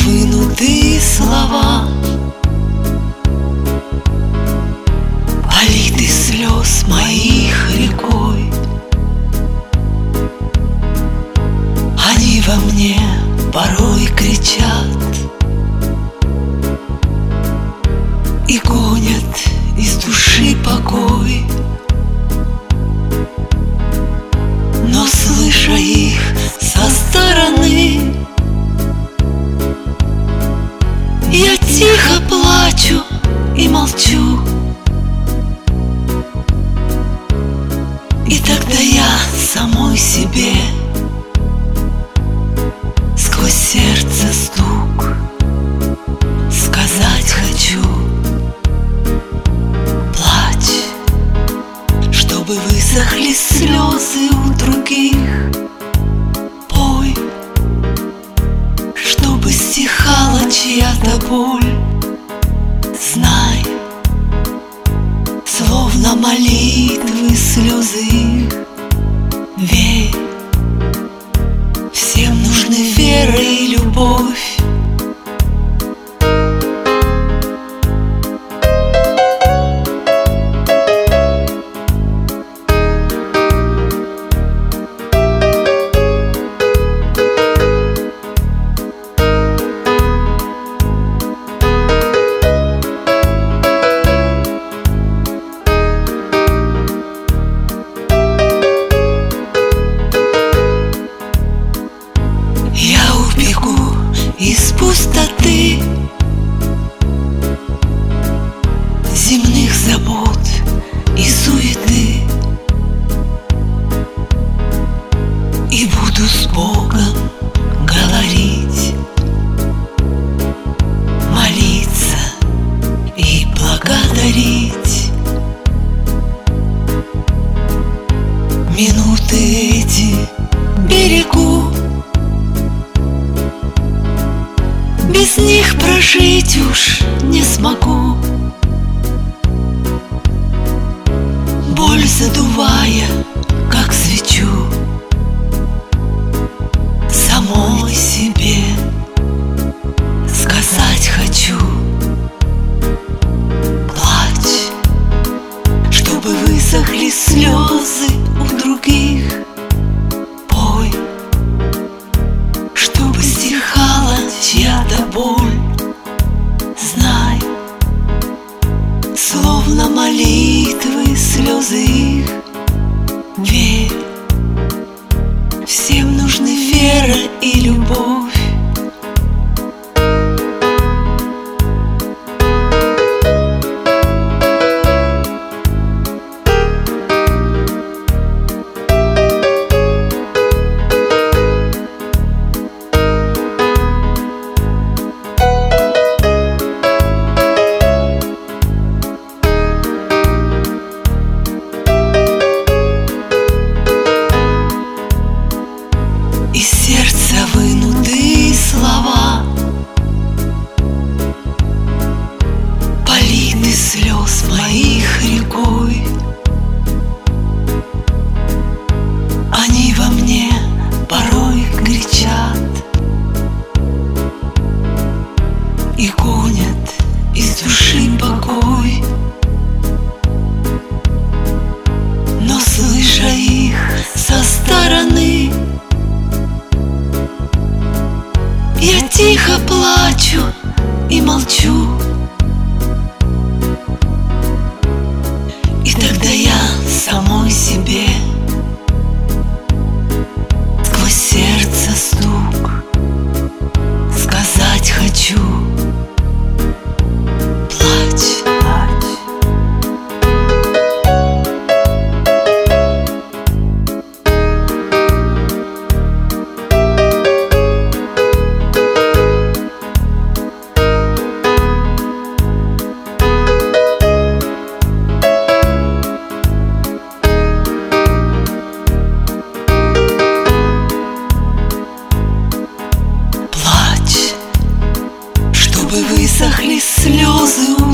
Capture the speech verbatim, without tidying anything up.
вынутые слова, политы слез моих рекой. Они во мне порой кричат и гонят из души покой. Но, слыша их со стороны, я тихо плачу и молчу. И тогда я самой себе сквозь сердце стук сказать хочу: плачь, чтобы высохли слезы у других, пой, чтобы стихала чья-то боль. Знай, словно молитвы слезы, верь, всем нужны вера и любовь. Из пустоты земных забот и суеты, и буду с Богом говорить, молиться и благодарить. Минуты эти берегу, без них прожить уж не смогу. Боль задувая, как свечу, самой себе сказать хочу: плачь, чтобы высохли слезы у других, пой, чтобы стихала чья-то боль. Знай, словно молитвы слезы их, верь, всем нужны вера и любовь. Из сердца вынутые слова, политы слез моих рекой. Они во мне порой кричат и гонят из души покой. Но, слыша их со стороны, я тихо плачу и молчу. И тогда я самой себе сквозь сердце стук сказать хочу: плачь, плачь. Чтобы высохли слезы